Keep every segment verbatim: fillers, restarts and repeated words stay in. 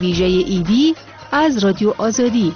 ویژه ایدی از رادیو آزادی.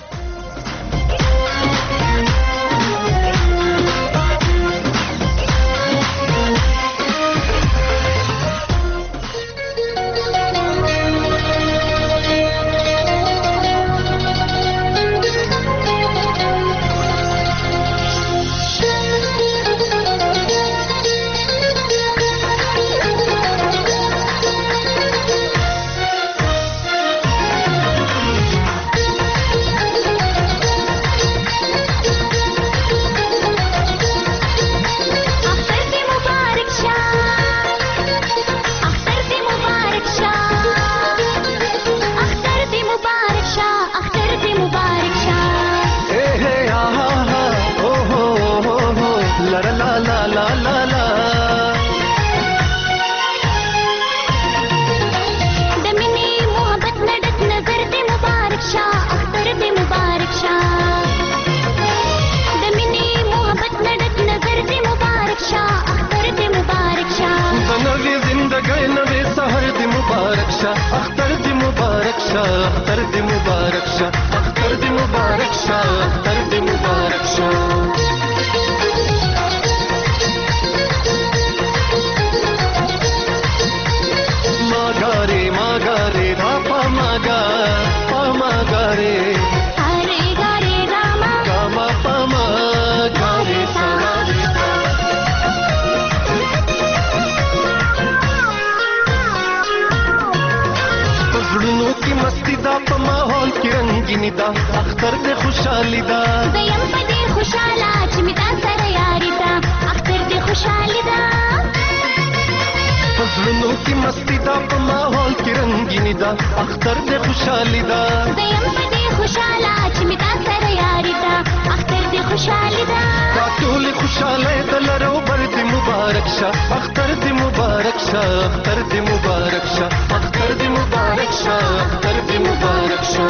اختر دې خوشالي دا زیم په دې خوشاله چې می تا سره یاري دا اختر دې خوشالي دا فزلونو کې مستی دا په ماحول کې رنگینی دا اختر دې خوشالي دا زیم په دې خوشاله چې می تا سره یاري دا اختر دې خوشالي دا دا ټول خوشاله دلرو بر دې مبارک شه اختر دې مبارک شه اختر دې مبارک شه اختر دې مبارک شه اختر دې مبارک شه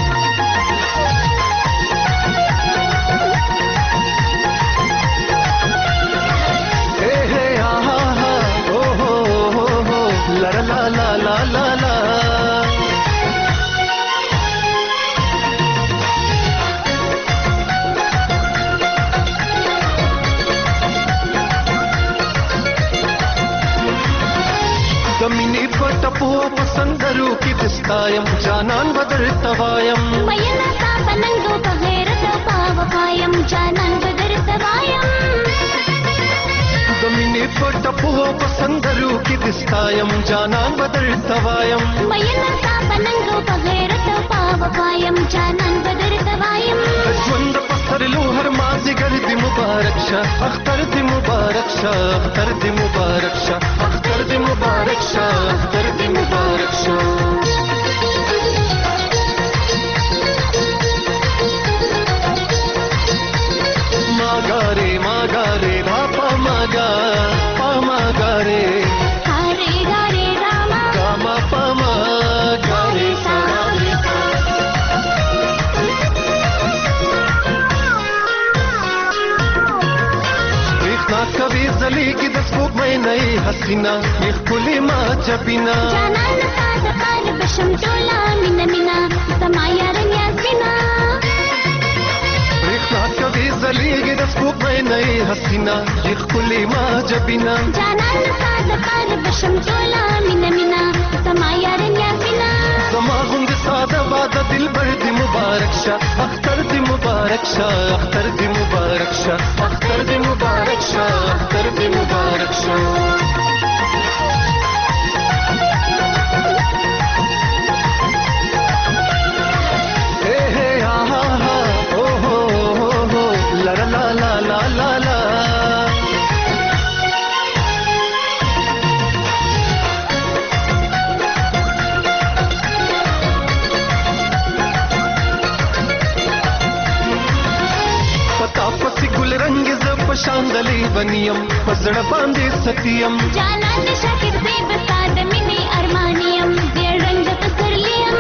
زمینی په ټپو پسندرو کې دستایم جانان بدر توایم مېنا تا پننګو په غیرت په وفایم جانان بدر توایم زمینی په ټپو پسندرو کې دستایم جانان بدر توایم مېنا تا پننګو په غیرت په وفایم جانان بدر توایم ژوند په سرلو هر مازیګر دې مبارک شه اختر دې مبارک شه اختر دې مبارک شه اختر دې مبارک شه اختر دې مبارک شه ماګاره ماګاره باپا ماګا پاماګاره هاري ګاره راما راما پاماګاره ساري ریخنا کوي زلیګي د سپوږمۍ نه حسینا یخ کلی ما چپینا جانان ساز قلب شمټولا مینا مینا سما یارن یاسینا ریخنا کوي زلیګي د سپوږمۍ نه حسینا یخ کلی ما چپینا جانان ساز قلب شمټولا مینا مینا سما یارن یاسینا سما غوند ساده باده دل بر دې مبارک شه اختر دې مبارک شه اختر دې مبارک شه اختر دې مبارک شه اختر دې مبارک شه شاندلی بنیم پزړه باندې ستیم جانان شاکر دې بساد منی ارمانیم دې رنگ تسرلیم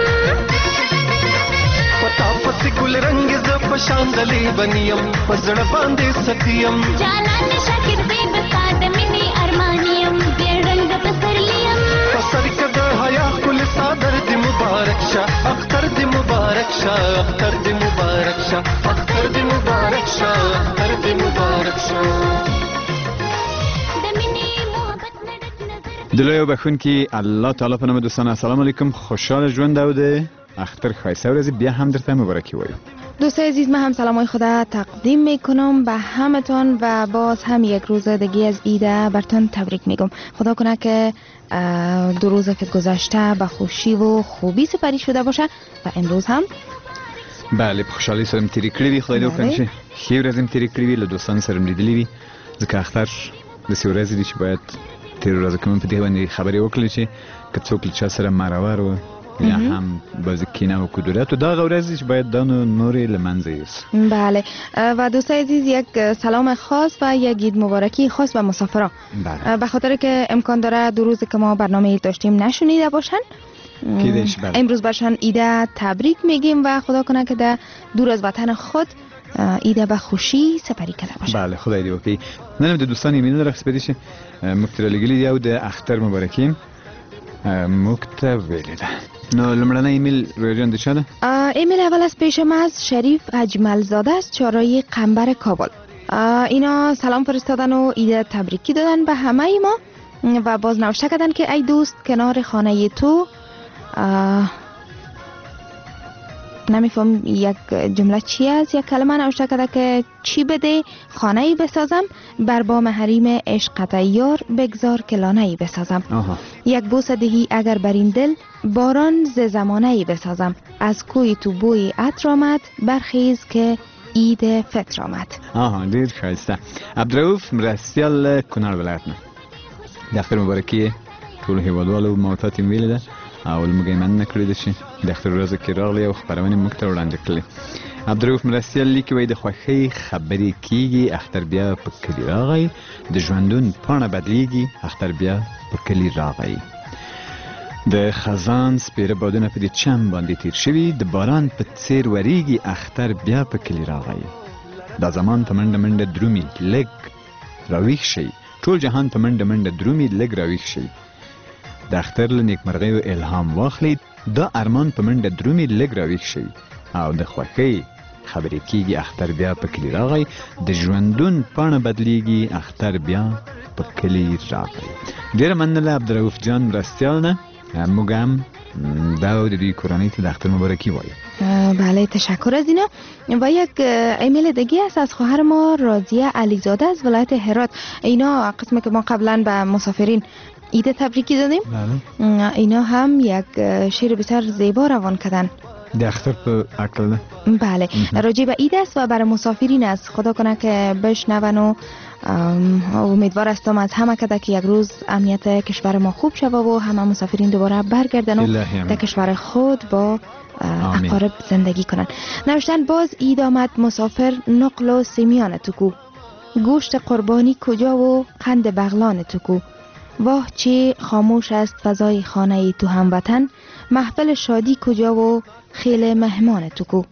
پتا پسې ګل رنگ ز په شاندلی بنیم پزړه باندې ستیم جانان شاکر دې بساد منی ارمانیم دې رنگ تسرلیم پسر کده حیا کل صادر دې مبارک شه اختر دی مبارک شه اختر دی مبارک شه اختر دی مبارک شه اختر دی مبارک شه دلایو بخون که الله تعالی په نام دوستان السلام علیکم خوشحال ژوند دوده اختر خایسته ورزی بیا هم درته مبارکی وایم. دوستای عزیز من هم سلامای خدا تقدیم میکنم به همتون و باز هم یک روز دیگه از عید برتون تبریک میگم. خدا کنه که دو روزه که گذشته به خوشی و خوبی سپری شده باشه و امروز هم بله په خوشحالی سره تیری کړی وي خدای دې وکړي چې ښې ورځې تیری کړی وي له دوستانو سره لیدلې وي ځکه اختر داسې ورځې دي چې باید تیرو ورځو کې مو په دې باندې خبرې وکړلې چې که څوک له چا سره مرور و یا هم باز کینه و کدورت و دا ورځې چې باید دا نورې له منځه یوسو. بله و دوستای عزیز یک سلام خاص و یک عید مبارکی خاص به مسافران به خاطر که امکان داره دو روز که ما برنامه داشتیم نشنیده باشن امروز برشان ایده تبریک میگیم و خدا کنه که در دور از وطن خود ایده به خوشی سپری کرده باشه. بله خدای دی وکړي. نن د دوستان ایمیل راخسپېدی چې مکتر لګلی دی او د اختر مبارکیم مکتر ویلی ده. نو لمړنی ایمیل رویجان د چا ده؟ ایمیل اول از پیشم از شریف اجمل زاده است چهارراه قنبر کابل. اینا سلام فرستادن و ایده تبریکی دادن به همه ما و باز نوشته کردن که ای دوست کنار خانه تو نمیفهم یک جمله چی است یک کلمه نوشته کرده که چی بده خانه ای بسازم بر بام حریم عشق یار بگذار که لانه ای بسازم آها. یک بوسه دهی اگر بر این دل باران ز زمانه ای بسازم از کوی تو بوی عطر آمد برخیز که عید فطر آمد. آها دیر خیسته. عبدالرؤوف مرسیال کنار ولایتنا د اختر مبارکي ټول هیوادوالو موتات ویل ده او لمګی من نکړی د شي د اختر ورځ کې راغلی او خبرونه موږ ته وړاندې کړې. عبدالرؤوف مرسیال لیکي وای د خوښۍ خبرې کیږي اختر بیا په کلی راغی د ژوندون پاڼه بدلیږي اختر بیا په کلی راغی د خزان سپیره بادونه په دې چم باندې تیر شوي د باران په څیر وریږي اختر بیا په کلی راغی دا زمان په منډه منډه درومي لږ راویښ شي ټول جهان په منډه منډه درومي لږ راویښ شي د اختر له نیکمرغۍ و الهام واخلئ دا ارمان په منډه درومي لږ راویښ شي او د خوښۍ خبرې کیږي اختر بیا په کلی راغی د ژوندون پاڼه بدلیږي اختر بیا په کلی راغی. ډیره مننه عبدالرؤوف جان مرستیال نه موږ هم دا د دوی کورنۍ ته د اختر مبارکي وایو. بله تشکر از اینا. و یک ایمیل دیگه است از خواهر ما راضیه علیزاده از ولایت هرات. اینا قسمی که ما قبلا به مسافرین عید تبریکی دادیم بله. اینا هم یک شعر بسیار زیبا روان کردن د اختر په عقل بله راجع به عید است و برای مسافرین است. خدا کنه که بشنون و امیدوار هستم از همه کده که یک روز امنیت کشور ما خوب شود و همه مسافرین دوباره برگردن و در کشور خود با اقارب زندگی کنن. نوشتن باز عید آمد مسافر نقل و سیمیان تو کو گوشت قربانی کجا و قند بغلان تو کو واه چه خاموش است فضای خانه تو هموطن محفل شادی کجا و خیل مهمان تو کو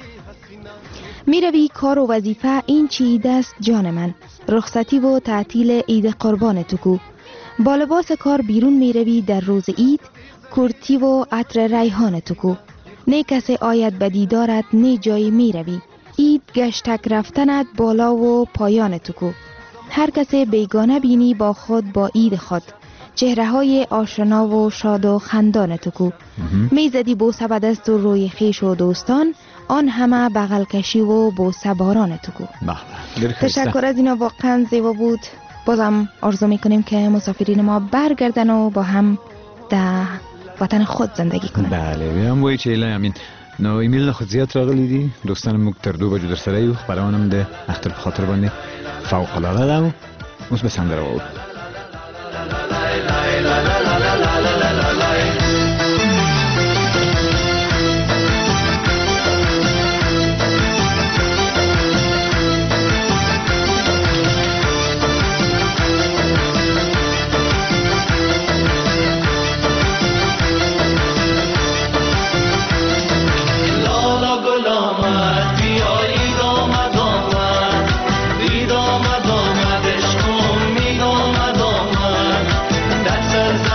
می روی کار و وظیفه این چی عید است جان من رخصتی و تعطیل عید قربان تو کو با لباس کار بیرون می روی در روز عید کرتی و عطر ریحان تو کو نه کسی آید به دیدارت نه جای می روی عید گشتک رفتنت بالا و پایان تو کو هر کسی بیگانه بینی با خود با عید خود چهره های آشنا و شاد و خندان تو کو میزدی بوسه به دست و روی خیش و دوستان آن همه بغل کشی و بوسه باران تو کو. تشکر از اینا واقعا زیبا بود. بازم آرزو میکنیم که مسافرین ما برگردن و با هم در وطن خود زندگی کنن. بله بیم وای چې لا امین نو ایمیل خو زیات راغلی دي دوستان موږ تر دوه بجو در سره یو خبرونه د اختر په خاطر باندې فوق العاده ده اوس به سندره وو آمد آمد عشقم می آمد آمد در سر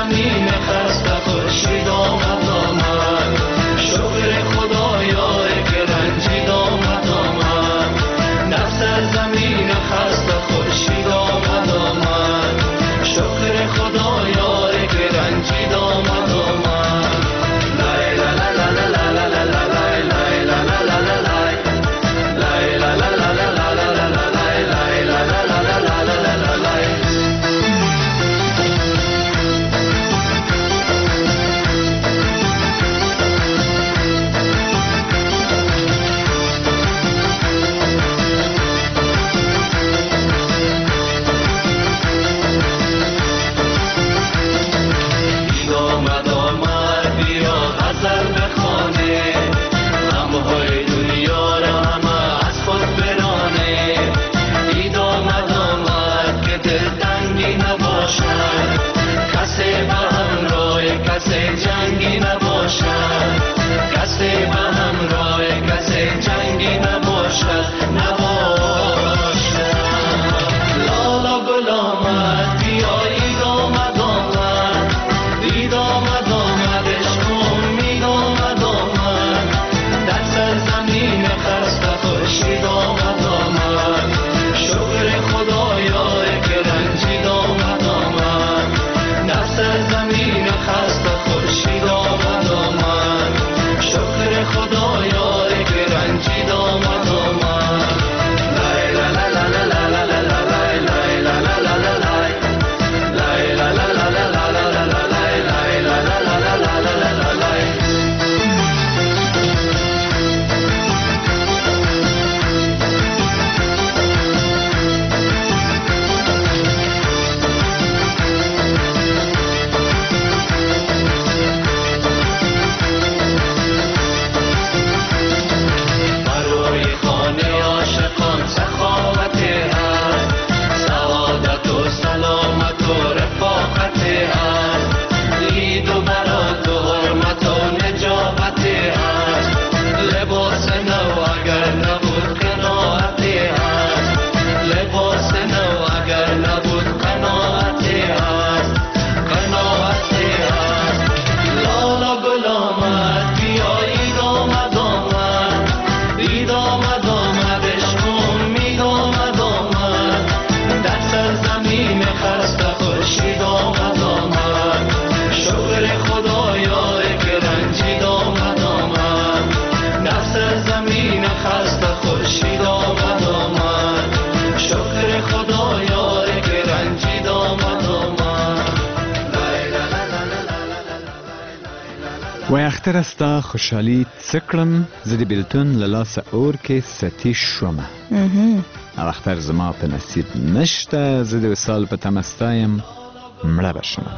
اختر استا خوشحالی څکړم زه د بیلتون له لاسه اور کې ستی شومه او اختر زما په نصیب نشته زه د وصال په تمه ستایم مړه به شمه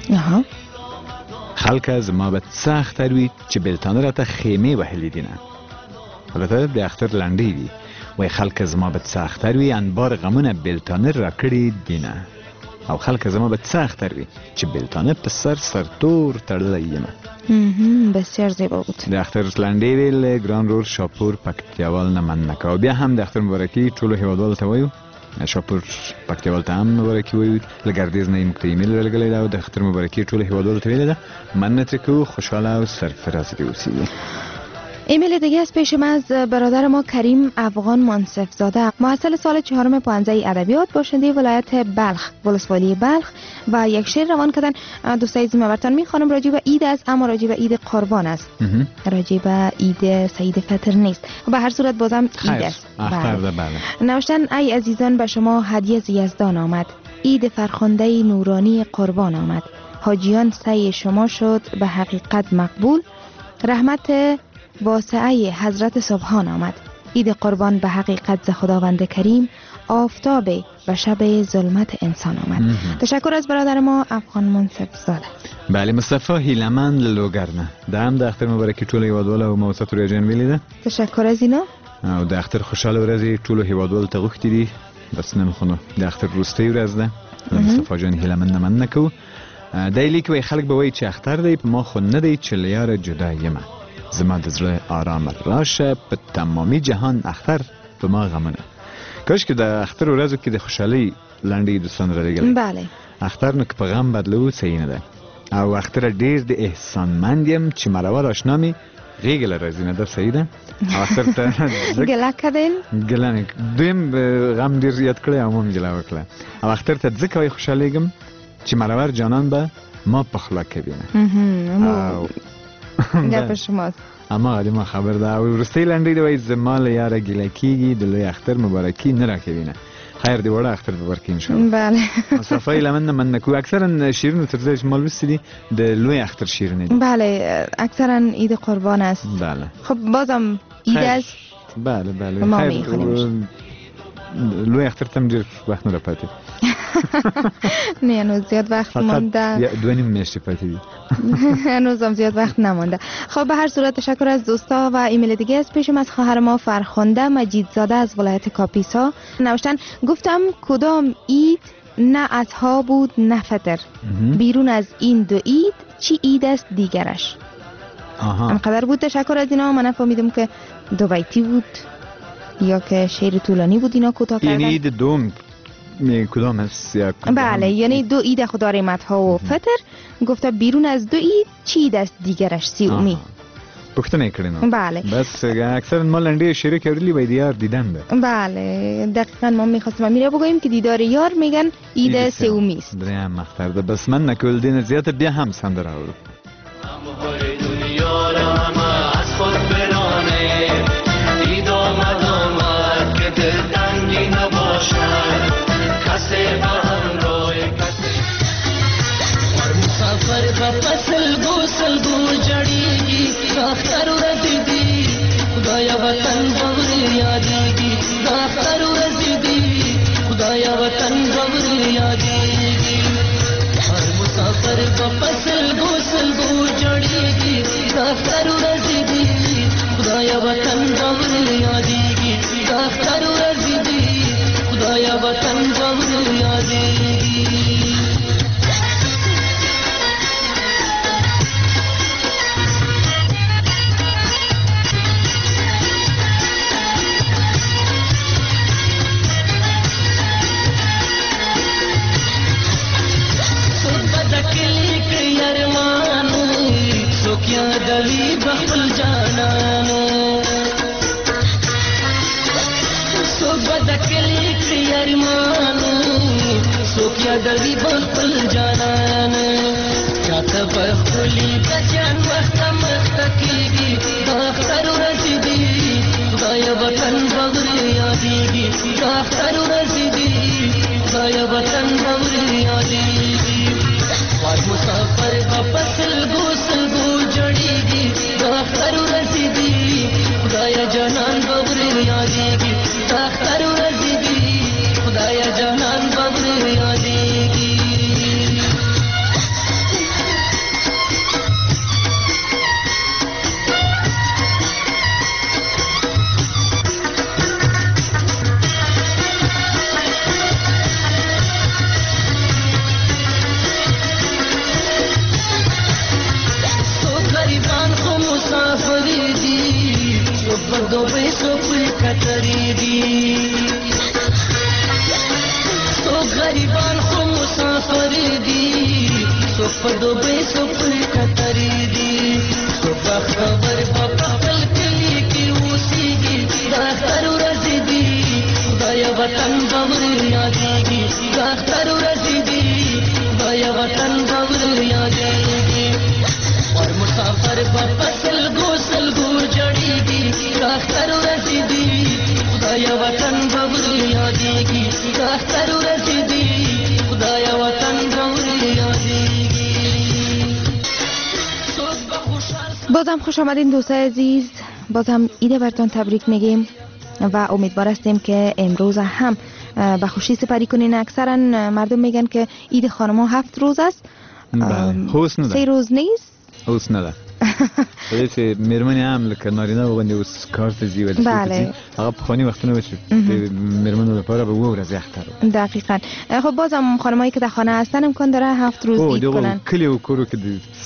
خلکه زما به څه اختر وي چې بیلتانه راته خیمې وهلي دینه البته د اختر لنډې دي وای خلکه زما به څه اختر وي انبار غمونه بیلتانه را کړي دینه او خلک زما به څه اختر وي چې بیلتانه په سر سرتور تړلی یمه بسیار زیبا بود. د اختر لنډې وې له ګران رور شاپور پکتیاوال نه مننه کوه بیا هم د اختر مبارکي ټولو هیوادوالو ته وایو شاپور پکتیاوال ته هم مبارکي وایو له ګردیز نه یې موږ ته ایمیل رالیږلی ده او د اختر مبارکي ټولو هیوادوالو ته ویلې ده مننه ترې کوو خوشحاله او سرفراز دې اوسیږي. ایمیل دیگه از پیش ما از برادر ما کریم افغان منصف زاده محصل سال چهارم پانزه ادبیات باشنده ولایت بلخ ولسوالی بلخ و یک شعر روان کردن. دوستای عزیز براتون میخوانم راجع به عید است اما راجع به عید قربان است راجع به عید سعید فطر نیست و به هر صورت بازم عید است. بله. نوشتن ای عزیزان به شما هدیه از یزدان آمد عید فرخنده نورانی قربان آمد حاجیان سعی شما شد به حقیقت مقبول رحمت واسعه حضرت سبحان آمد عید قربان به حقیقت ز خداوند کریم آفتاب و شب ظلمت انسان آمد. تشکر از برادر ما افغان منصف زاده. بله مصطفی هیلمن لوګرنه د هم د اختر مبارکي ټولو هیوادوالو او موسساتو ریاجن ویلې ده. تشکر از اینا او د اختر خوشاله ورځې ټولو هیوادوالو ته غوښتي دي بس نن خو نو د اختر وروستۍ ورځ ده مصطفی جان هیلمن نه مننه کوو دی لیک وایي خلک به وایي چې اختر دی په ما خو نه دی چې له یاره جدا یمه زما د زړه آرام راشه په تمامي جهان اختر په ما غمونه کاش که د اختر ورځو کې د خوشحالۍ لنډې دوستان را لېږلی بله اختر نو که په غم بدلو صحیح نه ده او اختر ډېر د احسانمند یم چې مرور اشنا مې غېږې له راځي نه ده صحیح ده او اختر ته ګله کدین ګله نه دویم غم ډېر زیات کړی او ما مې ګله وکړه او اختر ته ځکه وایي خوشحالېږم چې مرور جانان به ما په خوله کوینه او گپ شماست اما غلی ما خبر ده او ورستی لنډی دی وای زما له یاره ګیله کیږي د لوی اختر مبارکي نه راکوینه خیر دی وړه اختر مبارکي ان شاء الله بله مصطفی لمن من کو اکثرا شیرینو تر ځای مال وسلی د لوی اختر شیرینه دی بله اکثرا عید قربان است بله خب بازم عید است بله بله خیر لوی اختر تم ډیر وخت نه پاتې نه هنوز زیاد وقت مونده فقط دو نیم میاشته پاتې دي هنوز هم زیاد وقت نمونده. خب به هر صورت تشکر از دوستا و ایمیل دیگه از پیشم از خواهر ما فرخنده مجیدزاده از ولایت کاپیسا نوشتن گفتم کدام عید نه اضحی بود نه فطر بیرون از این دو عید چی عید است دیگرش انقدر بود. تشکر از اینا. من فهمیدم که دو بیتی بود یا که شعر طولانی بود اینا کوتاه کردن یعنی عید دوم کدام است یا کدام بله یعنی دو عید خدا رحمت ها و فطر گفته بیرون از دو عید چی عید است دیگرش سومی پوښتنه کړې نو بله بس اکثرا ما لنډې شعر کړلې وای دیار دیدن ده بله دقیقاً ما می‌خواستیم میره بگوییم که دیدار یار میگن عید سومی است دریم اختر ده بس من نکول دین زیات بیا هم سندره اورو دنیا را ما از خود برانه دید آمد آمد که دل تنگی نباشد کسی به همراه کسی اور مسافر با پسل گو سلگو جڑیگی داختر و رزیدی خدایا وطن بغر یادیگی داختر و رزیدی خدایا وطن بغر یادیگی اور مسافر با پسل گو سلگو جڑیگی داختر و رزیدی خدایا وطن بغر یادیگی داختر و رزیدی خدایا وطن بغر یادیگی دلی بخل جانانو صحبت کلی کری ارمانو سوکیا دلی بخل جانانو چاہتا بخلی بجان وقت مختقیگی داختر و رسیدی خدایا وطن بغر یادیگی داختر و رسیدی خدایا وطن بغر یادیگی اور مسافر با پسل گو سلگو جڑیگی خدای جانان ببر یادیگی اختر ورزیدی خدای جانان ببر یادیگی بدو پیسو پل کتری دی تو غریبان خو مسافری دی تو بدو پیسو پل کتری دی تو بخبر بابا پل کلی کی اوسیگی داختر ورزیدی خدای وطن بابر یادیگی داختر ورزیدی خدای وطن بابر یادیگی اور مسافر بابا سلگو سلگو جڑیگی اختر رسیدی خدای وطن ببر یادیگی اختر رسیدی خدای وطن ببر یادیگی. بازم خوش آمدین دوستای عزیز، بازم ایده براتون تبریک میگیم و امیدوار هستیم که امروز هم به خوشی سپری کنین. اکثرا مردم میگن که عید خانم‌ها هفت روز است. بله، سه روز نیست. اوس نه ده دغه میرمنې هم لکه نارینه وغوندې اوس کار ته ځي ولې بله هغه پخواني وختونه و چې میرمنو لپاره به اوه ورځې اختر و. دقیقاً. خب بازم خانمایی که در خانه هستن امکان داره هفت روز عید کنن. کلی و کورو که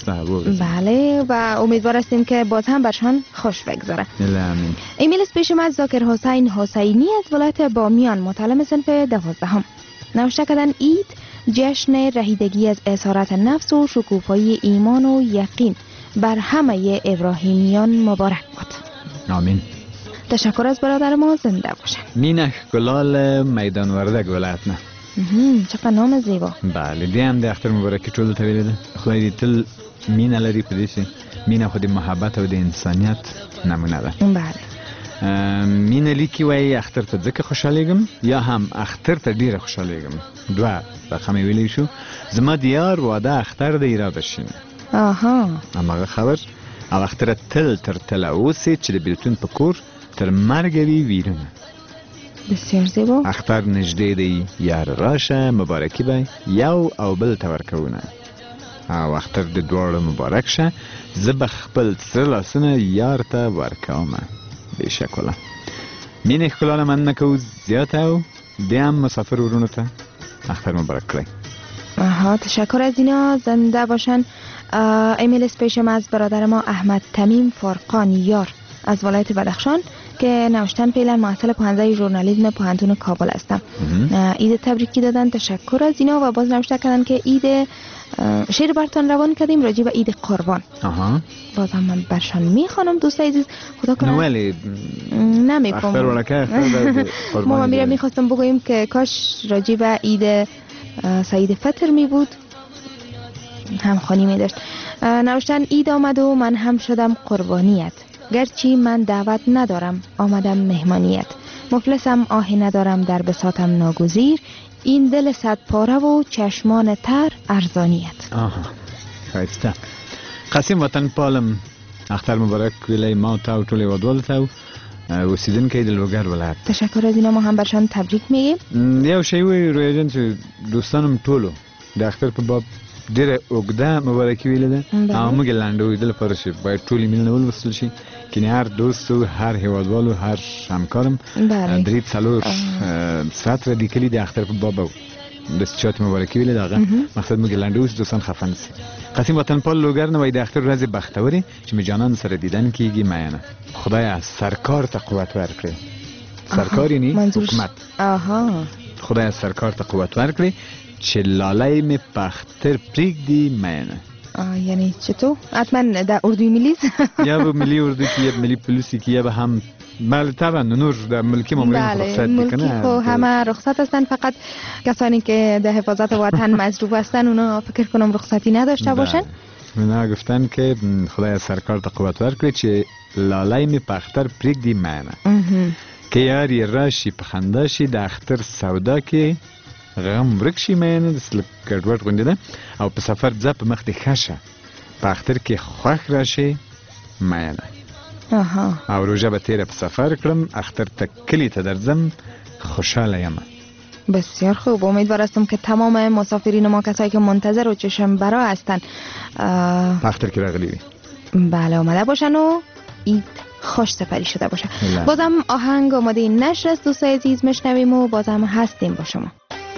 بله و امیدوار هستیم که باز هم برشان خوش بگذره. آمین. ایمیل از پیش من ذاکر حسین حسینی از ولایت بامیان، متعلم صنف دوازدهم. نوشته کردن عید جشن رهیدگی از اسارت نفس و شکوفایی ایمان و یقین بر همه ابراهیمیان مبارک باد. آمین. تشکر از برادر ما، زنده باشن. مینه گلال میدان وردک ولایت نه. چقدر نام زیبا. بله دی هم د اختر مبارک ټول ته ویل ده. خدای دې تل مینه لري په دې شي. مینه خو د محبت او د انسانیت نمونه ده. بله. مینه لیکي وای اختر ته ځکه خوشالېږم یا هم اختر ته ډیره خوشالېږم. دوه رقم ویلی شو. زما دیار واده اختر د ایراد شین. آها. اماغه خبر او اختر تل تر تل اوسې چې د بیلتون په کور تر مرګ وی ویرونه. بسیار زیبا. اختر نږدې دی، یار راشه مبارکي به یو او بل ته ورکوونه. او اختر د دواړو مبارک شه، زه به خپل سره لاسونه یار ته ورکومه. بېشک والله مینې ښکلا له مننه کوو زیاته او د هم مسافر ورونو ته اختر مبارک کړئ. آها، تشکر از اینا، زنده باشن. ایمیل اسپیشم از برادر ما احمد تمیم فارقان یار از ولایت بدخشان که نوشتن فعلا محصل پانزده ژورنالیسم پوهنتون کابل هستم. عید تبریکی دادن، تشکر از اینا و باز نوشته کردن که عید شعر براتون روان کردیم راجع به عید قربان. آها. بازم من برشان میخوانم دوستای عزیز، خدا کنه. ولی نمیفهمم. اختر ولکه ما من میرم میخواستم بگویم که کاش راجع به عید سعید فطر می بود همخوانی می داشت. نوشتن عید آمد و من هم شدم قربانیت، گرچه من دعوت ندارم آمدم مهمانیت، مفلسم آهی ندارم در بساطم ناگزیر، این دل صد پاره و چشمان تر ارزانیت. آها خیسته. قسیم وطن پالم اختر مبارک ویلی ما تا و طول ودول تا اوسیدن که دلوگر ولایت. تشکر از اینا، ما هم برشان تبریک میگیم. یو شی وی رویا جان چې دوستانم ټولو د اختر په باب ډیره اوږده مبارکي ویلې ده او موږ لاندې ویل لپاره چې باید ټولې مینه ولوستل شي که هر دوست و هر هیوادوال و هر همکارم درې څلور ساعت را لیکلي د اختر په باب د چات مبارکي ویلې دغه مقصد موږ لاندې اوس دوستان خفه نشي. قسیم وطن پال لوګر نه وای د اختر ورځ بختوري چې می جانان سره دیدن کیږي مینه. خدای از سرکار ته قوت ورکړي. سرکار یعنی حکومت. آها. خدای از سرکار ته قوت ورکړي چې لاله می پختر پریږدي مینه. یعنی چطور؟ حتما در اردوی ملی یا به ملی اردو کی یا ملی پلیسی کی یا به هم بله طبعا نور در ملکی مامورین رخصت میکنه. ملکی خو همه رخصت هستن، فقط کسانی که در حفاظت وطن مجروب هستن اونا فکر کنم رخصتی نداشته باشن. اونا گفتن که خدای از سرکار ته قوت ورکړي چې لاله می پختر پریږدي مینه. که یاری راشي په خندا شي د اختر سودا کې غم ورک شي مینه د سلک ګډوډ غونډه ده او په سفر ځه په مخ دې ښه شه په اختر کې خوښ راشي مینه. آها. او روژه به تیره په سفر کړم، اختر ته کلی ته درځم، خوشحاله یم. بسیار خوب. امیدوار هستم که تمام مسافرین ما، کسایی که منتظر و چشم برا هستن، اختر که راغلی وی، بله آمده باشن و عید خوش سپری شده باشه. بله. بازم آهنگ آماده نشر است دوستای عزیز، مشنویم و بازم هستیم با شما.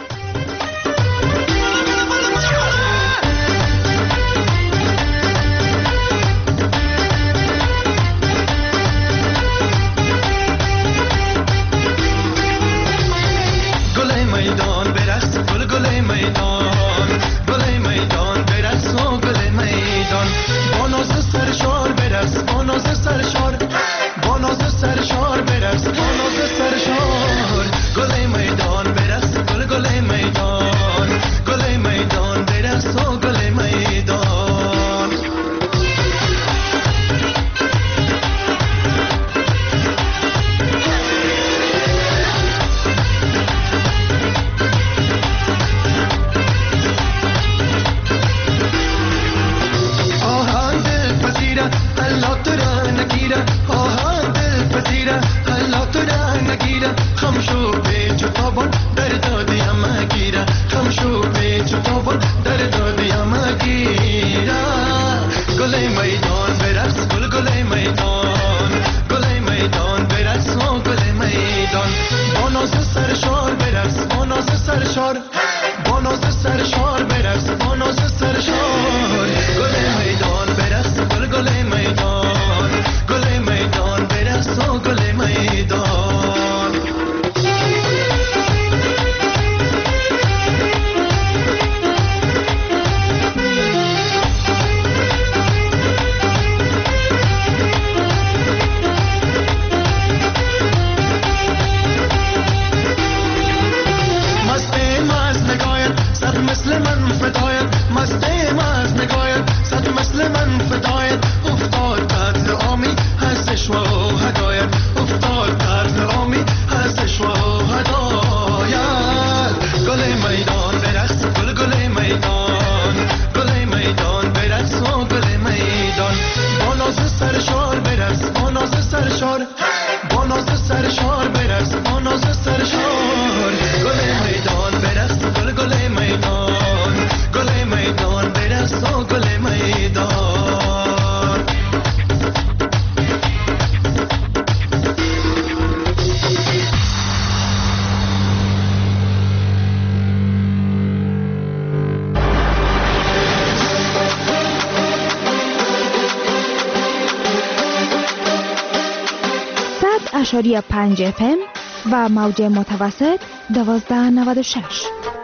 اشاری پنج اف ام و موج متوسط دوازده نود و شش.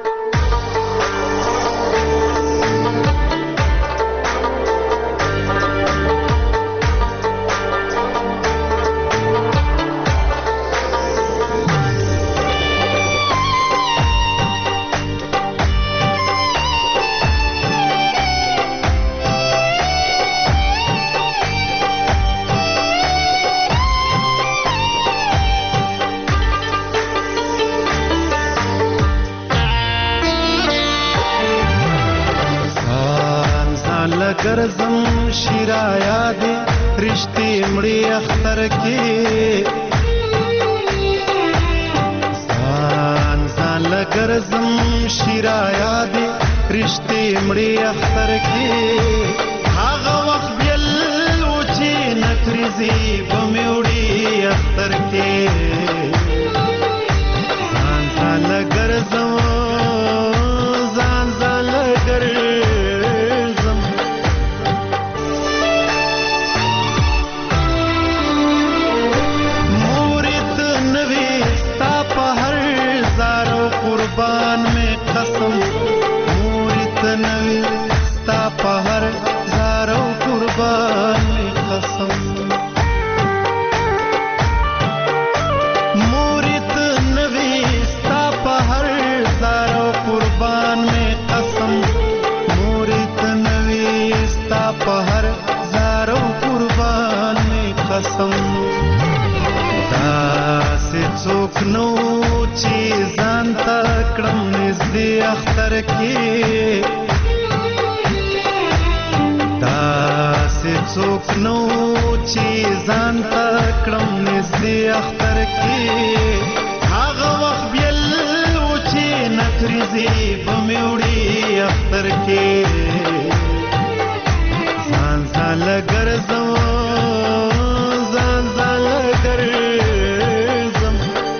گرزم شیرا یادی رشتی مڑی اختر کی زان زان لگرزم شیرا یادی رشتی مڑی اختر کی هاغا وقت بیل وچی نکریزی بمیوڑی اختر کی زان زان لگرزم زان زان لگرزم نو چی زان تکړم نزدې اختر کې داس داسې څوک نو چې ځان ته کړم نږدې اختر کې هغه وخت بیل و چې نکریزې به مې وړي اختر کې ځان ځاله ګرځم ځان ځاله ګرځم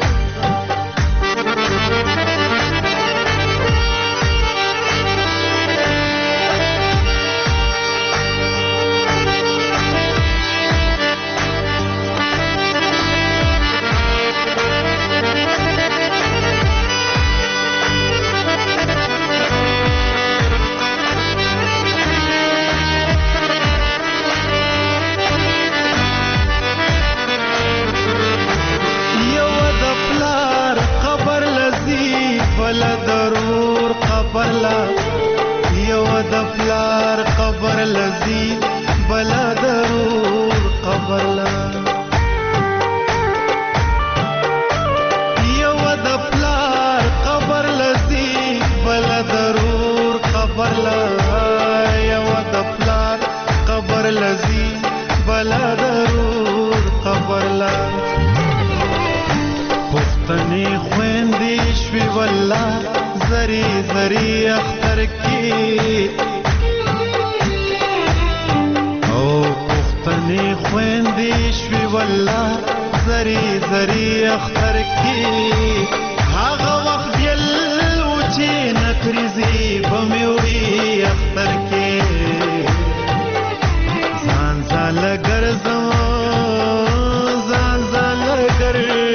بلا ضرور قبر لا یو د پلار قبر لذي بلا ضرور قبر لا یو د پلار قبر لذي بلا ضرور قبر لا یو د پلار قبر لذي بلا ضرور قبر لا پختنی خويندې شوي والله زری زری اختر کی او پختنی خويندې شوي والله زری زری اختر کی هغه وخت بیل و چې نکریزې به مې وړي اختر کې ځان ځاله ګرځم ځان ځاله ګرځم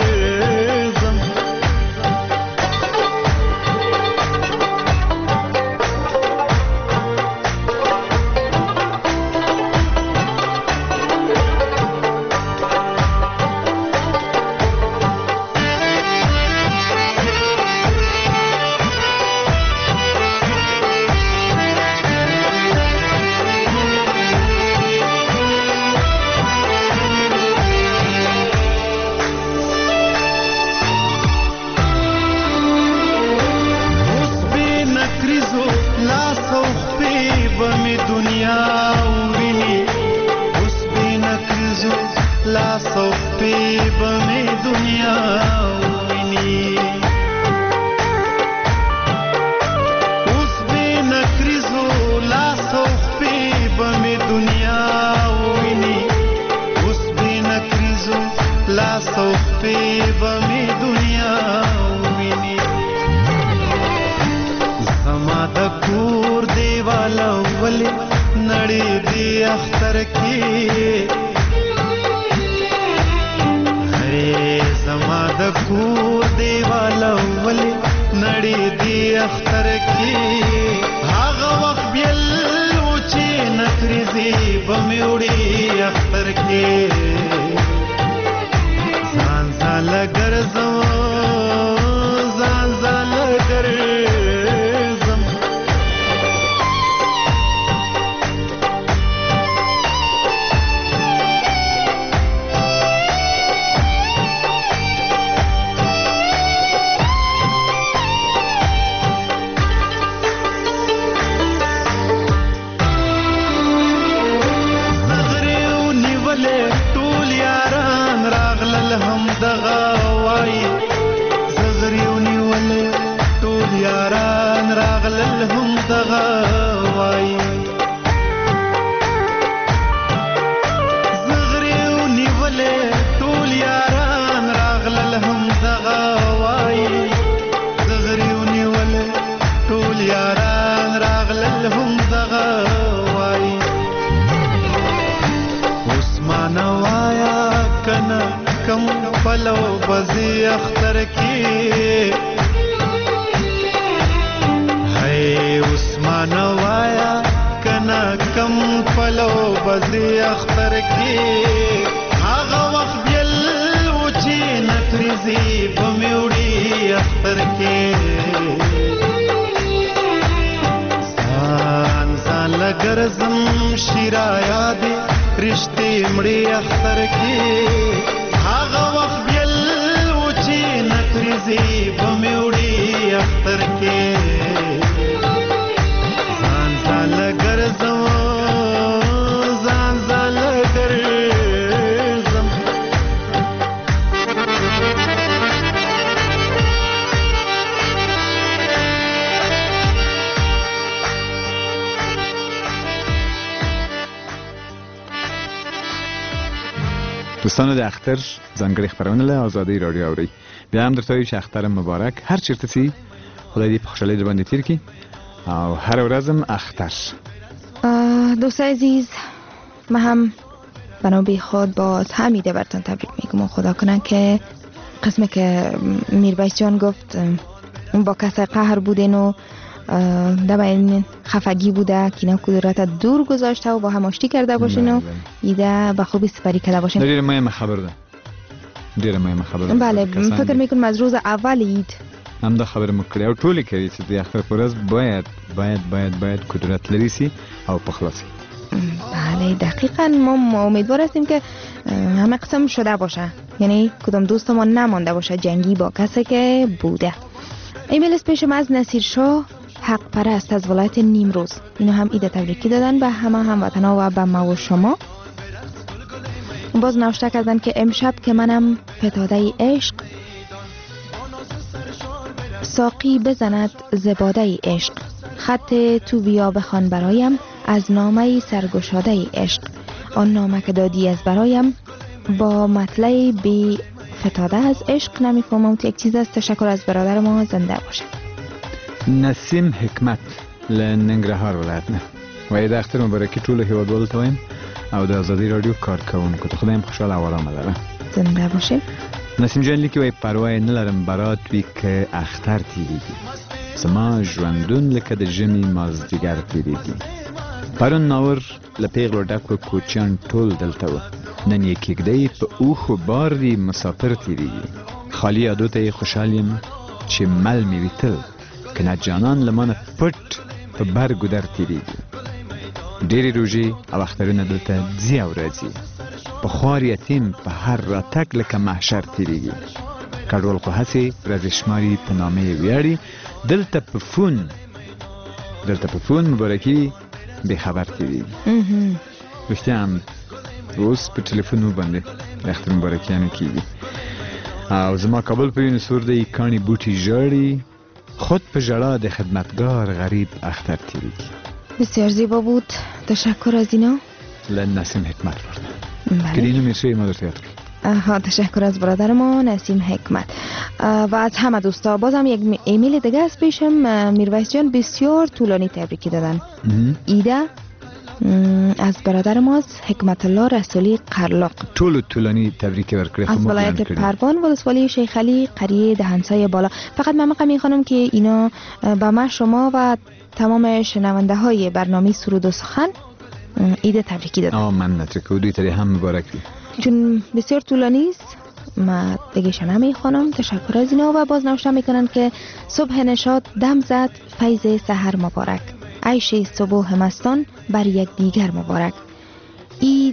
ځان ځاله ګرځم ځان دوستانو د اختر ځانګړي خبرونه له آزادۍ رادیو اوري. بیا هم درته وایو چې اختر مبارک. هر چیرته سي خدای دې په خوشحالۍ در باندې تیر کړي او هر ورځ هم اختر. دوست عزیز، من هم بنا بی خود باز همیده براتون تبریک میگم و خدا کنن که قسمه که میربایس جان گفت با کسی قهر بودین و در این خفگی بوده که اینا کدورت دور گذاشته و با هم آشتی کرده باشین و ایده به خوبی سپری کرده باشین. دیر مایم خبر ده دیر مایم خبر ده بله، فکر میکنم از روز اول اید هم دا خبر مکلی او طولی کردی چې د اختر پرز باید باید باید باید کدورت لري سی او پخلاصی. بله دقیقا، ما امیدوار هستیم که همه قسم شده باشه، یعنی کدام دوست ما نمانده باشه جنگی با کسی که بوده. ایمیل از پیشم از نصیر شاه حق پرست از ولایت نیمروز، اینو هم ایده تبریکی دادن به همه هموطنا و به ما و شما. باز نوشته کردن که امشب که منم فتاده عشق، ساقی بزند زباده عشق، خط تو بیا بخوان برایم از نامه سرگشاده عشق، آن نامه که دادی از برایم با مطلع بی فتاده از عشق. نمیفهمم یک چیز است. تشکر از برادر ما، زنده باشه. نسیم حکمت لننګرهار ولایت نه وای د اختر مبارکي ټول هیوادوالو ته وایم او د آزادۍ رادیو کارکوونکو ته خدایم خوشحاله او آرامه لره. زنده باشه. نسیم جان لیکي وای پروا نه لرم برات وي که اختر تیریږي، زما ژوندون لکه د ژمي مازدیګر تیریږي. پرون ناور له پیغلو ډکو کوچیان ټول دلته و، نن یې کېږدۍ په اوښو بار دي مسافر تیریږي. خالي یادو ته یې خوشحال یم چې مل مې وي تل، که نه جانان له مانه پټ په بر ګودر تیریږي. ډېرې روژې او اخترونه دلته ځي او راځي، په خوار یتیم په هر راتګ لکه محشر تیریږي. کډوال خو هسې ورځې شماري په نامه یې ویاړي، دلته په فون دلته په فون مبارکي بې خبر تیریږي. رښتیا هم اوس په ټلیفون باندې د اختر مبارکیانې کېږي. او زما کابل په وینو سور دی، کاڼي بوټي ژاړي، خود په ژړا د خدمتگار غریب اختر تیریږي. بسیار زیبا بود. تشکر از اینا. له نسیم حکمت برده بله. که اینو میشه ما درت یاد کنیم. ها تشکر از برادر ما نسیم حکمت و از همه دوستا. بازم یک ایمیل دیگه از پیشم. میرویس جان بسیار طولانی تبریکی دادن. ایده از برادر ماست حکمت الله رسولی قرلاق، طول طولانی تبریک ورکړي. از ولایت پروان ولسوالی شیخ علي قریه دهنسای بالا. فقط من میخوام میخوانم که اینا با ما شما و تمام شنونده های برنامه سرود و سخن ایده تبریکی دادن. آه من نترکه دوی تری هم مبارک بی، چون بسیار طولانی است ما دیگه شنه میخوانم. تشکر از اینا و باز نوشته میکنن که صبح نشاط دم زد فیض سحر مبارک، عیش صبح مستان بر یک دیگر مبارک. اید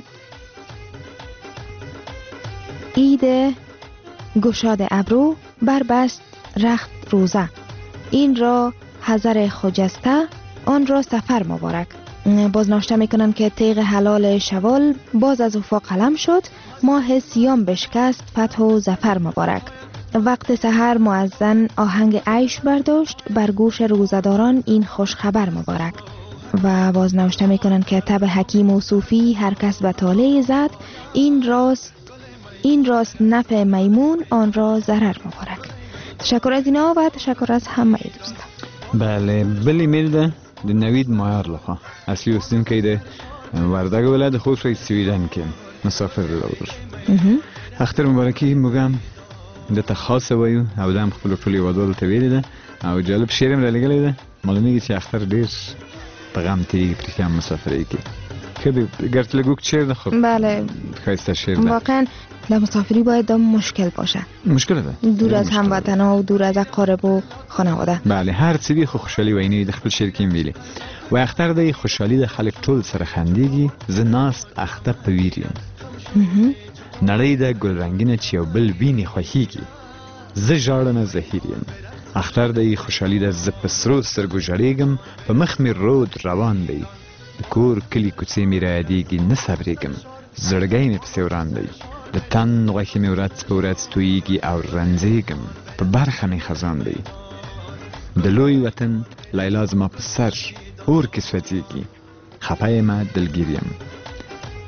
اید گشاد ابرو بر بست رخت روزه، این را حضر خجسته آن را سفر مبارک. باز نوشته میکنن که تیغ حلال شوال باز از افق قلم شد، ماه سیام بشکست فتح و ظفر مبارک. وقت سحر مؤذن آهنگ عیش برداشت بر گوش روزداران این خوش خبر مبارک. و باز نوشته میکنن که تب حکیم و صوفی هر کس به طالع زد، این راست این راست نفع میمون آن را ضرر مبارک. تشکر از اینا و تشکر از همه دوستان. بله بل ایمیل ده د نوید مایر لخوا اصلي اوسیدونکی د وردګ ولایت خوست سویډن کې مسافر دی. اختر مبارکي موږ هم دته خاصه وایو او د هم خپل ټولې هیوادوالو ته ویلې ده او جالب شعر هم رالیږلی ده. معلومیږي چې اختر ډېر په غم تېرېږي په رښتیا هم مسافرۍ کې. ښه دی ګرت لږ اوږد شعر ده خو بله ښایسته شعر ده. واقعا در مسافری باید دام مشکل باشه، مشکل ده دور از هموطنا و دور از اقارب و خانواده. بله هر څه دي خو خوشحالي ویني د خپل شعر کې ویلي و اختر دی خوشحالي د خلک ټول سره خندېږي، زه ناست اخته په ویر یم، نړۍ د ګل رنګینه چې یو بل ویني خوښیږي، زه ژاړمه زهیر یم. اختر دی خوشحالي د زه په سرو سترګو ژړېږم، په مخ مې رود روان دی، د کور کلي کوڅې مې رایادېږي نه صبرېږم، زړګی مې پسې وران دی، د تن غوښې مې ورځ په ورځ تویېږي او رنځېږم، په برخه مې خزان دی، د لوی وطن لیلا زما په سر اور کې سوځېږي، خفه یمه دلګیر یم،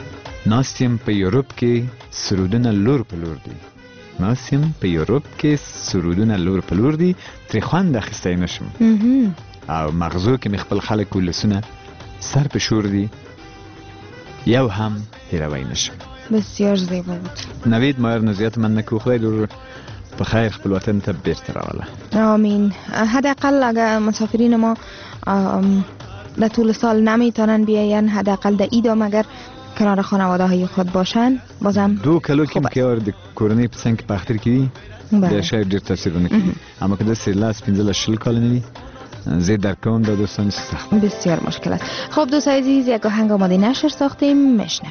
ناستیم په یورپ کې سرودونه لور په لور دي ناستیم په یورپ کې سرودونه لور په لور دي ترې خوند اخیستی نشم او مغزو کې مې خپل خلک ولسونه سر په شور دي یو هم هیروی نشم. بسیار زیبا بود. نوید مایر نزیات من نکو خدای دور بخیر خپل وطن ته بیرته راوله. آمین. حداقل اگر مسافرین ما در طول سال نمیتونن بیاین، حداقل در ایدام اگر کنار خانواده های خود باشن بازم دو کلو که مکیار د کورنۍ په څنګه په اختر کې دي د شاید ډیر تاثیر نه کوي، اما که د سیلاس پنځه شل کال نه دي زه در کوم د دوستان سخت بسیار مشکل است. خب دوستان عزیز یک آهنگ آماده نشر ساختیم میشنویم.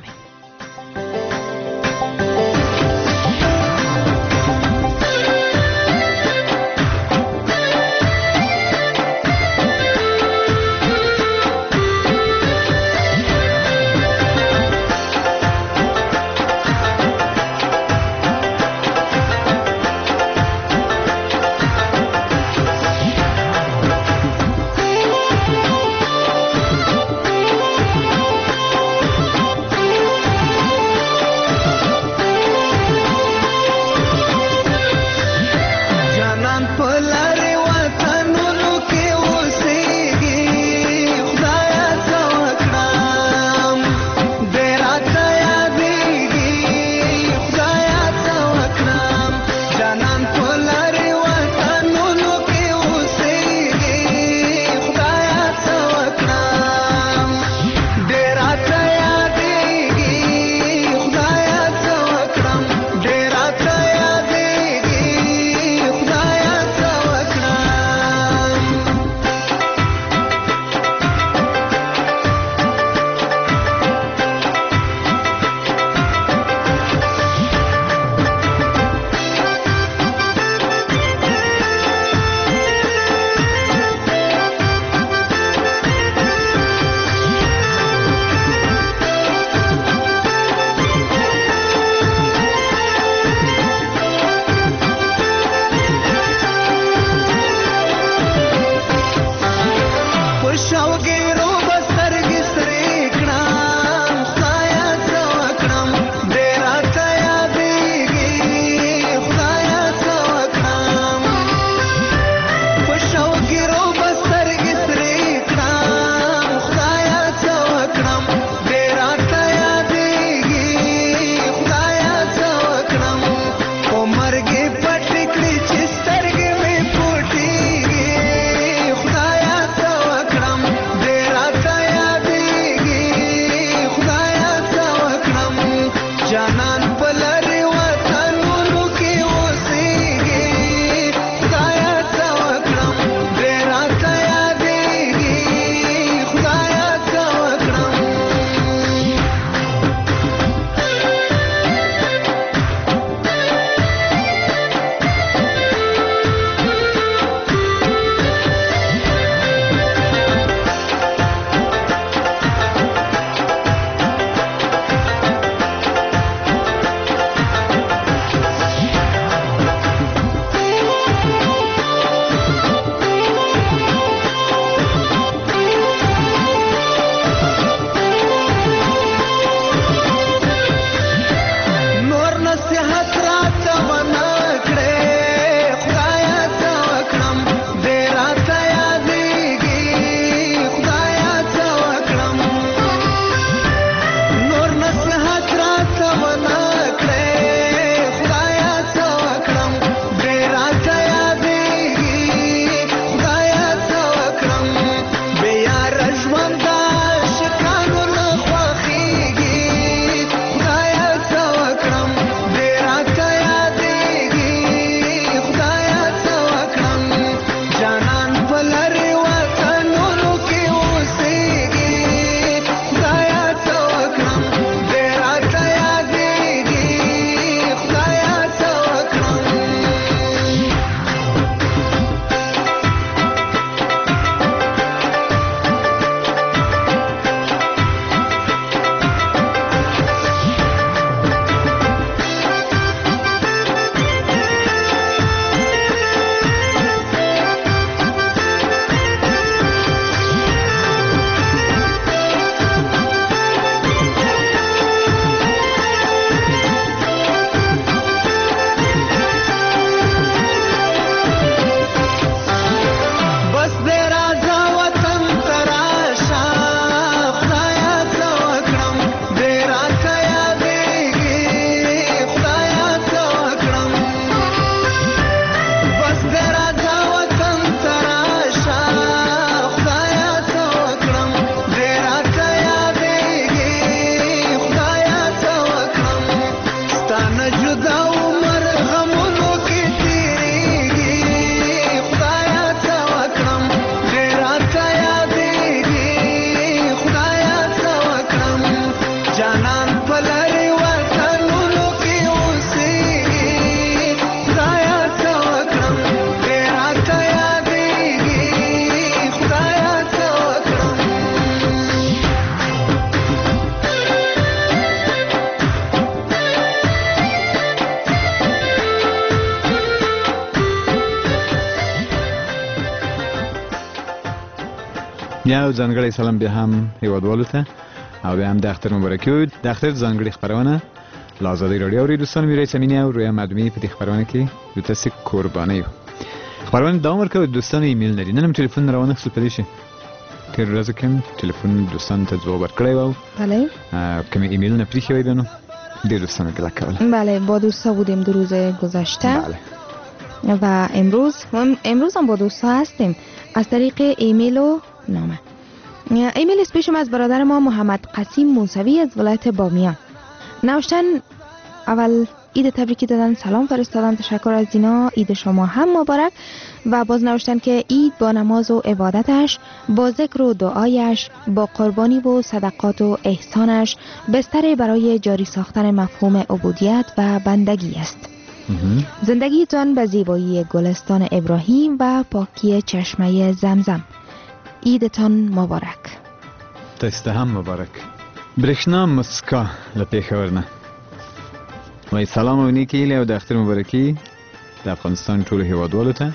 یو ځانګړی سلام بیا هم هیوادوالو ته او بیا هم د اختر مبارکي وایو. د اختر ځانګړې خپرونه له ازادۍ راډیو اوري دوستان. میرای سمینی او رویا مدومی په دې خپرونه کې د تاسو قرباني یو. خبرونه دوام ورکوي. دوستان ایمیل لري. نن هم ټلیفون روانه خپل پدې شي. تیر ورځ کې ټلیفون دوستان ته جواب ورکړی و. بله. که می ایمیل نه پریخی وای بنو. دیر دوستان گله کول. بله با دوستا بودیم دو روز گذشته. بله. و امروز امروز هم با دوستا هستیم از طریق ایمیل و نامه. ایمیل اسپیشم از برادر ما محمد قاسم موسوی از ولایت بامیان. نوشتن اول عید تبریکی دادن، سلام فرستادن، تشکر از اینا، عید شما هم مبارک. و باز نوشتن که عید با نماز و عبادتش، با ذکر و دعایش، با قربانی و صدقات و احسانش بستر برای جاری ساختن مفهوم عبودیت و بندگی است. زندگیتان به زیبایی گلستان ابراهیم و پاکی چشمه زمزم. عیدتان مبارک. تاسو هم مبارک. برښنا مسکا له پېښور نه وای سلام او نیکی له د اختر مبارکي د افغانستان ټول هیوادوالو ته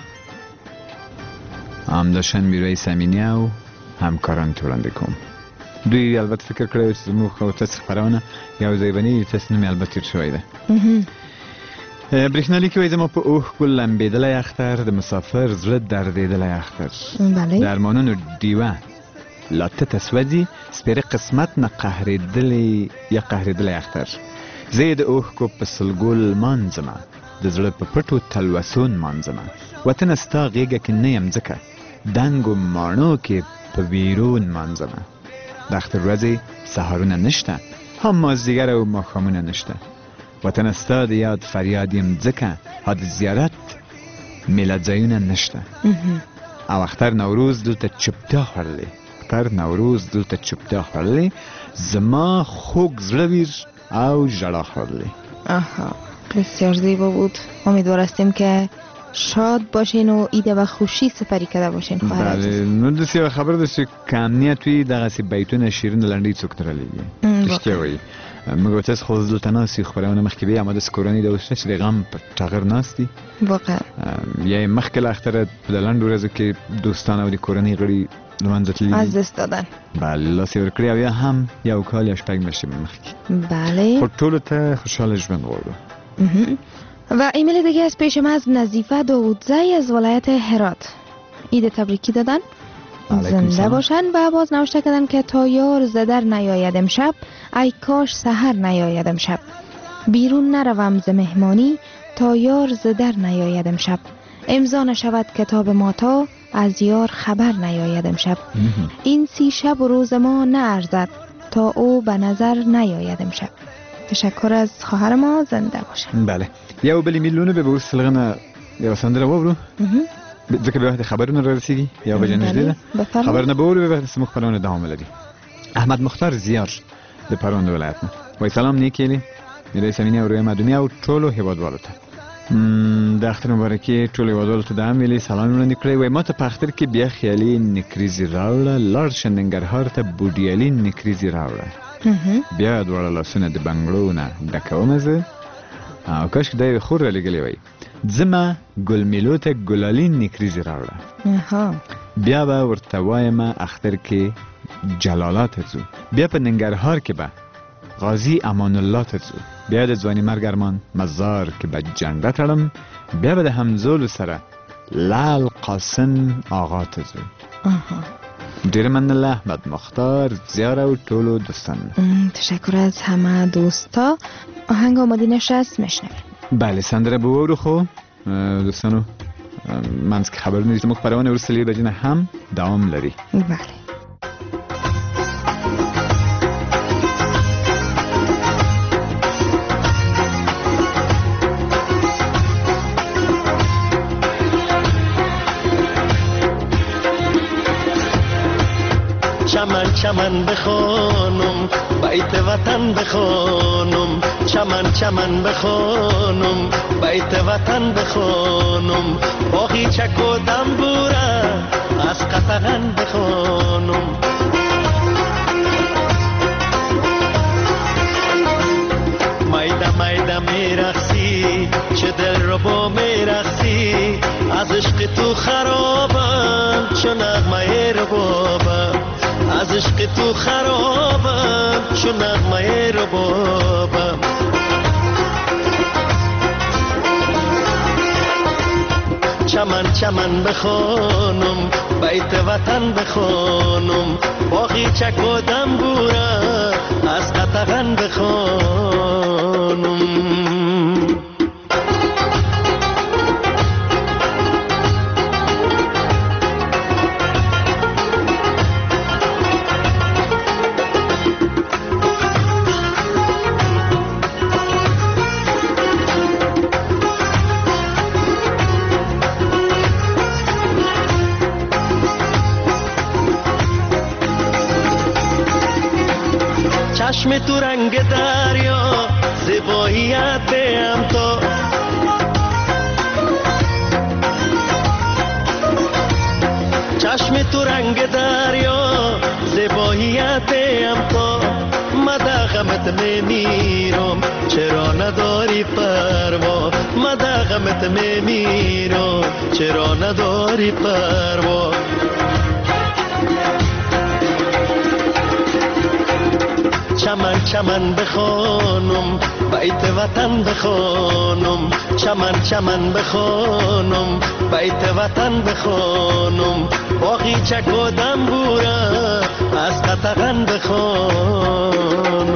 هم د شن میروي سمینی او همکاران توړاندې کوم. دوی البته فکر کړی چې موږ او تاسو خبرونه یو ځای باندې تاسو نه البته شوی ده. برښنالیک وای زما په اوه کول لمبېدلې اختر د مسافر زړه دردېدلې اختر. بله. د ارمانونو دیوه لا تتسودی سپیره قسمت نه قهرېدلې یا قهرېدلې اختر. زه د اوه کو په سلګول مانځمه د زړه په پټو تلوسون مانځمه. وطن ستا غېږه کې نه یم ځکه دنګو ماڼو کې په ویرون مانځمه. د اختر ورځې سهارونه نشته، هم مازدیګر او ماښامونه نشته. وطن ستا د یاد فریاد یم ځکه ها د زیارت میلاد ځایونه نشته. او اختر نوروز دلته چوپتیا خوړلې اختر نوروز دلته چوپتیا خوړلې زما خوږ زړه ویر او ژړا خوړلې. آها بسیار زیبا بود. امیدوار هستیم که شاد باشین و ایده و خوشی سپری کرده باشین. بله نو دسی یو خبر ده چې که امنیت وي دغسې بیتونه شیرین لنډۍ څوک نه رالیږي. رښتیا وایي موږ تاسو خو دلته ناست یو خپرونه مخکې بیا ما داسې کورنۍ ډول شته چې د غم په ټغر ناست دي. واقعا یا یې مخکې له اختره په د لنډو ورځو کې دوستان او د کورنۍ غړي لمانځه تللي از دست دادن. بله لاس یې ورکړي او یا هم یو کال یا شپږ میاشتې مخکې. بله خو ټولو ته خوشحاله ژوند غواړو. و ایمیل دیگه از پیش من از نظیفه داودزی از ولایت هرات. عید تبریکی دادن، زنده باشن و باز نوشته کردن که تا یار زدر نیاید امشب، ای کاش سحر نیاید امشب. بیرون نروم ز مهمانی تا یار زدر نیاید امشب. امضا نشود کتاب ما تا از یار خبر نیاید امشب. این سی شب و روز ما نه ارزد تا او به نظر نیاید امشب. تشکر از خواهر ما، زنده باشن. بله یو بل ایمیلونه به ورس لغنه یو سندره وورو ځکه به وخت خبرونه را رسیږي یا به جنځ دي خبرونه به وورو به وخت سمو خبرونه دوام لري. احمد مختار زیار د پروند ولایت نه وای سلام نیکیلی میرای سمینی او روی مدومی او ټولو هیوادوالو ته د اختر مبارکي ټولو هیوادوالو ته د هم ویلي سلام وړاندې کړی. وای ما ته په اختر کې بیا خیالي نکریزي راوړه لاړ شه ننګرهار ته بوډیالي نکریزي راوړه. بیا دواړه لاسونه د بنګړو نه ډکومه زه او کاشکې دا یې خور رالیږلې وای ځمه ګل میلو ته ګلالین نکریزي راوړه. بیا به ورته وایم اختر کې جلالات ځو. بیا په ننګرهار کې به غازی امان الله ته ځو. بیا د ځواني مرګ ارمان مزار کې به جنډه تړم. بیا به د همزولو سره لال قاسم آقا ته ځو. ډیر مننه احمد مختار زیار او ټولو دوستان. تشکر از همه دوستا. آهنگ آمادینش هست میشنویم. بله سندره بورو خو دوستانو منځ کې خبرونه دي. موږ خپرونه وروسته لږ بجې نه هم دوام لري. بله چمن چمن بخونم بیت وطن بخونم چمن چمن بخونم بیت وطن بخونم باغی چک و دنبوره از قطغن بخونم میده میده میرخسی چه دل رو با میرخسی از عشق تو خرابم چه نغمه رو بابم عشق تو خرابم چو نغمه ربابم چمن چمن بخونم بیت وطن بخونم باغیچه و دنبوره از قطغن بخونم چشم تو رنگ دریا زیباییت بهم تو چشم تو رنگ دریا زیباییت بهم تو مدغمت میمیرم چرا نداری پروا مدغمت میمیرم چرا نداری پروا چمن چمن بخونم بیت وطن بخونم چمن چمن بخونم بیت وطن بخونم باغیچه و دنبوره از قطغن بخونم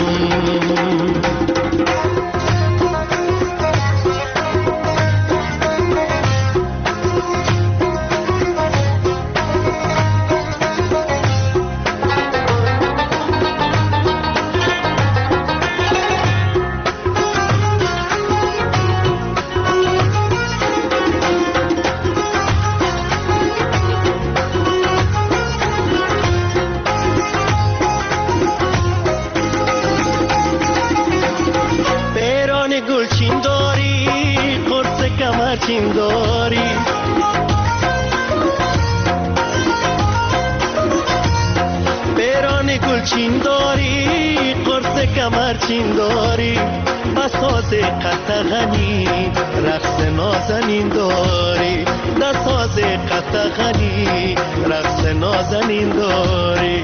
گلچین داری قرص کمرچین داری پیران گلچین داری قرص کمرچین داری بساز قطغنی رقص نازنین داری دساز قطغنی رقص نازنین داری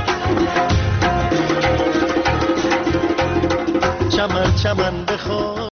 چمن چمن بخون